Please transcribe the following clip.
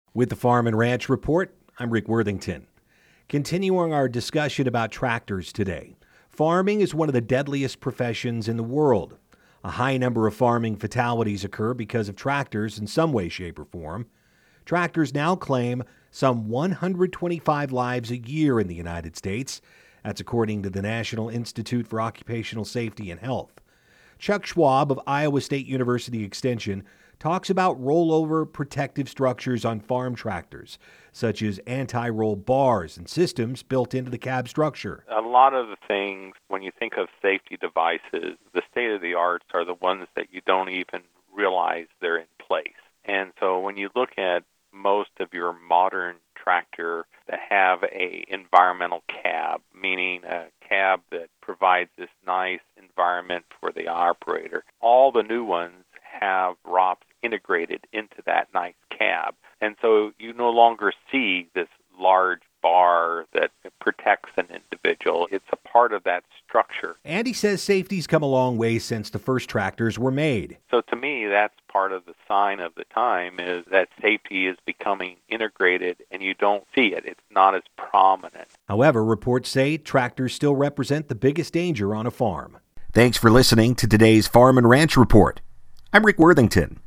With the Farm and Ranch Report, I'm Rick Worthington. Continuing our discussion about tractors today, farming is one of the deadliest professions in the world. A high number of farming fatalities occur because of tractors in some way, shape, or form. Tractors now claim some 125 lives a year in the United States. That's according to the National Institute for Occupational Safety and Health. Chuck Schwab of Iowa State University Extension talks about rollover protective structures on farm tractors, such as anti-roll bars and systems built into the cab structure. A lot of the things, when you think of safety devices, the state-of-the-arts are the ones that you don't even realize they're in place. And so when you look at most of your modern tractor that have a environmental cab, meaning a cab that provides this nice environment for the operator, all the new ones have ROPS integrated into that nice cab. And so you no longer see this large bar that protects an individual. It's a part of that structure. And he says safety's come a long way since the first tractors were made. So to me, that's part of the sign of the time, is that safety is becoming integrated and you don't see it. It's not as prominent. However, reports say tractors still represent the biggest danger on a farm. Thanks for listening to today's Farm and Ranch Report. I'm Rick Worthington.